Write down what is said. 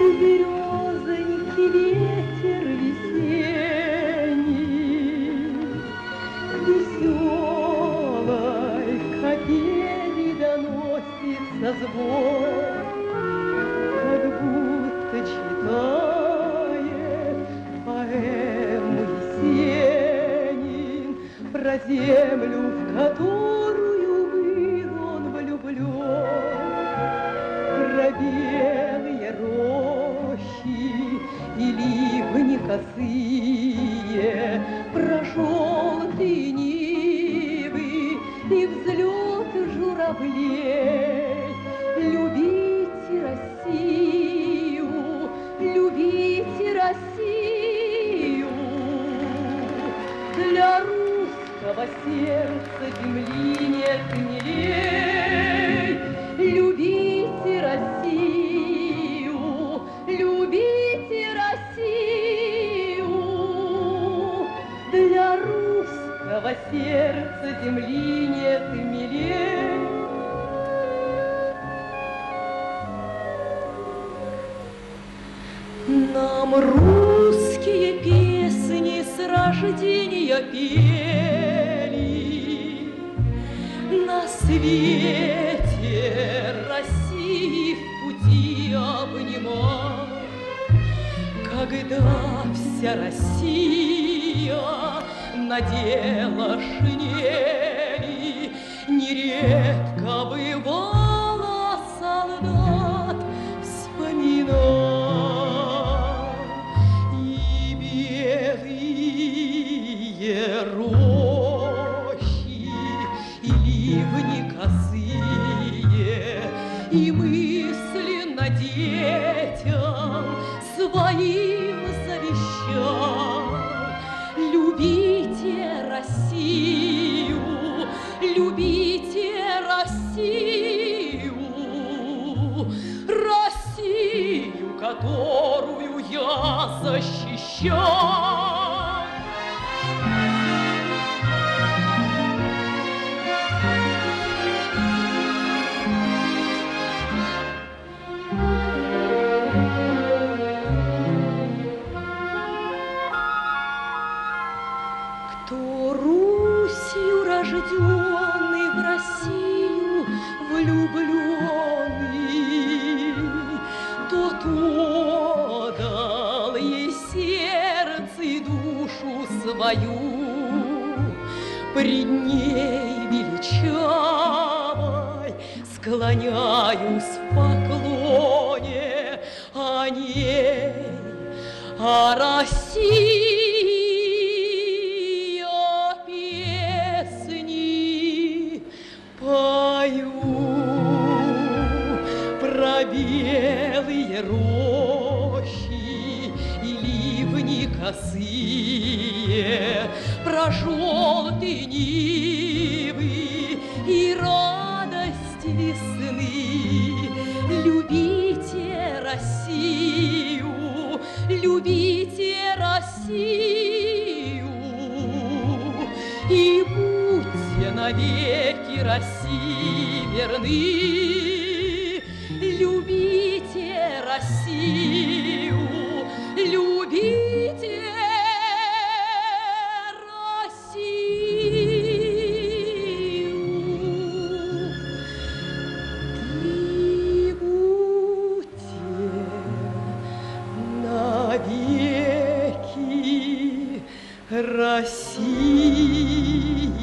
У березоньки ветер весенний веселой капели доносится звон, как будто читает поэму Есенин про землю, в которую был он влюблен, про белые рощи и ливни косые, про желтые нивы и взлет журавлей. Любите Россию, любите Россию, для русского сердца земли нет милей. Любите Россию, любите Россию, для русского сердца земли нет милей. Нам русские песни с рождения пели, на свете России в пути обнимал, когда вся Россия надела шинели, нередко бывало солдат вспоминал, и белые рощи, и ливни косые, и мысленно детям своим завещал. Любите Россию, любите Россию, Россию, которую я защищал. Рожденный в Россию влюбленный, тот отдал ей сердце и душу свою. Пред ней величавой склоняюсь в поклоне, о ней, о России пою, про белые рощи и ливни косые, про желтые нивы и радость весны. Любите Россию, любите Россию, и будьте навеки России верны. Любите Россию, любите Россию, и будьте навеки России